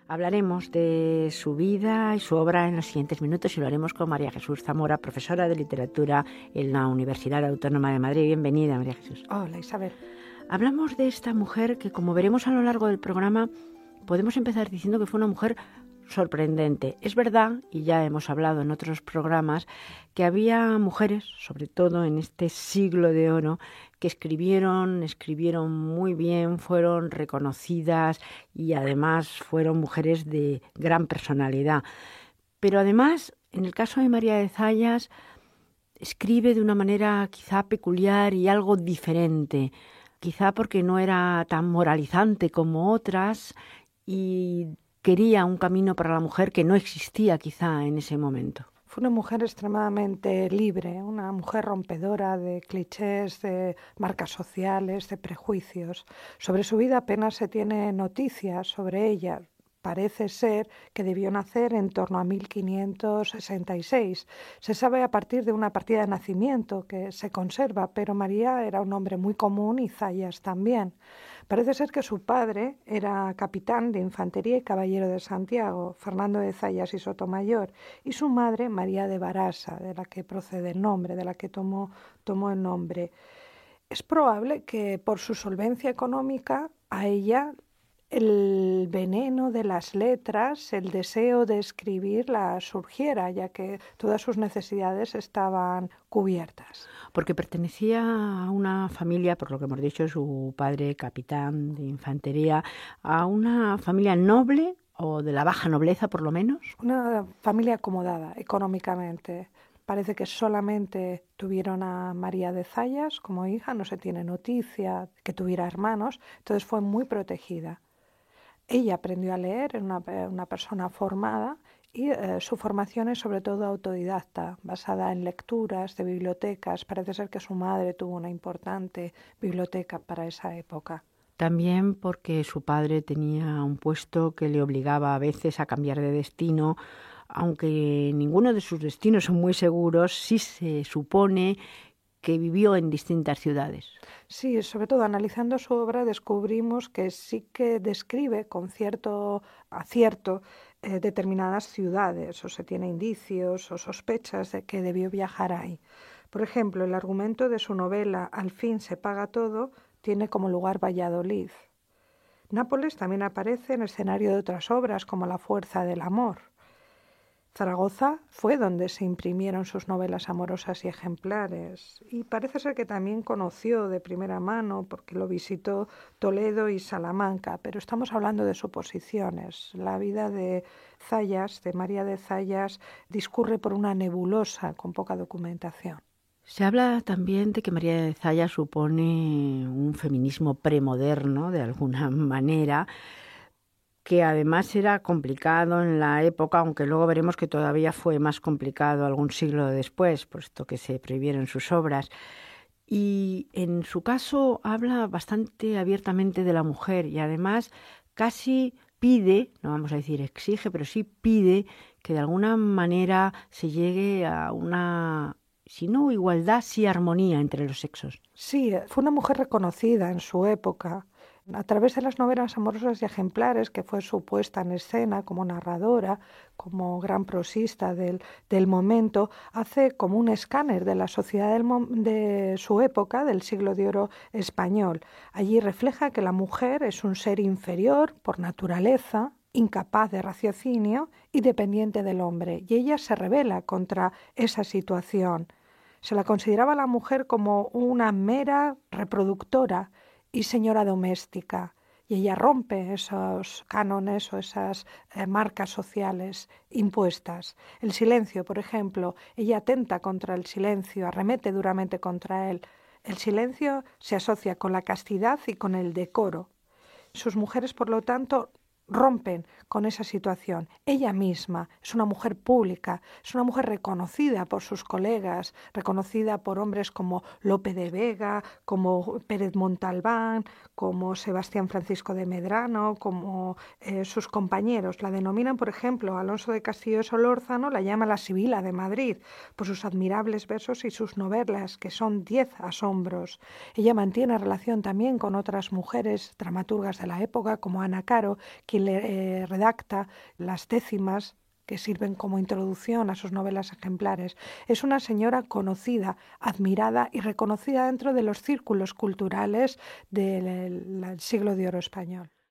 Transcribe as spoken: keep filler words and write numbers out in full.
Hablaremos de su vida y su obra en los siguientes minutos y lo haremos con María Jesús Zamora, profesora de literatura en la Universidad Autónoma de Madrid. Bienvenida, María Jesús. Hola, Isabel. Hablamos de esta mujer que, como veremos a lo largo del programa, podemos empezar diciendo que fue una mujer sorprendente. Es verdad, y ya hemos hablado en otros programas, que había mujeres, sobre todo en este siglo de oro, que escribieron, escribieron muy bien, fueron reconocidas y además fueron mujeres de gran personalidad. Pero además, en el caso de María de Zayas, escribe de una manera quizá peculiar y algo diferente, quizá porque no era tan moralizante como otras y quería un camino para la mujer que no existía quizá en ese momento. Fue una mujer extremadamente libre, una mujer rompedora de clichés, de marcas sociales, de prejuicios. Sobre su vida apenas se tiene noticias sobre ella. Parece ser que debió nacer en torno a mil quinientos sesenta y seis. Se sabe a partir de una partida de nacimiento que se conserva, pero María era un nombre muy común y Zayas también. Parece ser que su padre era capitán de infantería y caballero de Santiago, Fernando de Zayas y Sotomayor, y su madre, María de Barasa, de la que procede el nombre, de la que tomó, tomó el nombre. Es probable que por su solvencia económica a ella el veneno de las letras, el deseo de escribir la surgiera, ya que todas sus necesidades estaban cubiertas. Porque pertenecía a una familia, por lo que hemos dicho, su padre capitán de infantería, a una familia noble o de la baja nobleza por lo menos. Una familia acomodada económicamente. Parece que solamente tuvieron a María de Zayas como hija, no se tiene noticia que tuviera hermanos, entonces fue muy protegida. Ella aprendió a leer, era una, una persona formada y eh, su formación es sobre todo autodidacta, basada en lecturas de bibliotecas. Parece ser que su madre tuvo una importante biblioteca para esa época. También porque su padre tenía un puesto que le obligaba a veces a cambiar de destino, aunque ninguno de sus destinos son muy seguros, sí se supone que vivió en distintas ciudades. Sí, sobre todo analizando su obra descubrimos que sí que describe con cierto acierto eh, determinadas ciudades, o se tiene indicios o sospechas de que debió viajar ahí. Por ejemplo, el argumento de su novela Al fin se paga todo tiene como lugar Valladolid. Nápoles también aparece en escenario de otras obras como La fuerza del amor. Zaragoza fue donde se imprimieron sus novelas amorosas y ejemplares, y parece ser que también conoció de primera mano, porque lo visitó Toledo y Salamanca, pero estamos hablando de suposiciones. La vida de Zayas, de María de Zayas, discurre por una nebulosa con poca documentación. Se habla también de que María de Zayas supone un feminismo premoderno, de alguna manera, que además era complicado en la época, aunque luego veremos que todavía fue más complicado algún siglo después, puesto que se prohibieron sus obras. Y en su caso habla bastante abiertamente de la mujer y además casi pide, no vamos a decir exige, pero sí pide que de alguna manera se llegue a una, si no igualdad, sí armonía entre los sexos. Sí, fue una mujer reconocida en su época. A través de las novelas amorosas y ejemplares, que fue su puesta en escena como narradora, como gran prosista del, del momento, hace como un escáner de la sociedad del, de su época, del siglo de oro español. Allí refleja que la mujer es un ser inferior por naturaleza, incapaz de raciocinio y dependiente del hombre, y ella se rebela contra esa situación. Se la consideraba a la mujer como una mera reproductora y señora doméstica, y ella rompe esos cánones o esas eh, marcas sociales impuestas. El silencio, por ejemplo, ella atenta contra el silencio, arremete duramente contra él. El silencio se asocia con la castidad y con el decoro. Sus mujeres, por lo tanto, rompen con esa situación. Ella misma es una mujer pública, es una mujer reconocida por sus colegas, reconocida por hombres como Lope de Vega, como Pérez Montalbán, como Sebastián Francisco de Medrano, como eh, sus compañeros. La denominan, por ejemplo, Alonso de Castillo de Solórzano la llama la Sibila de Madrid, por sus admirables versos y sus novelas, que son diez asombros. Ella mantiene relación también con otras mujeres dramaturgas de la época, como Ana Caro, que quien le eh, redacta las décimas que sirven como introducción a sus novelas ejemplares. Es una señora conocida, admirada y reconocida dentro de los círculos culturales del, del siglo de oro español.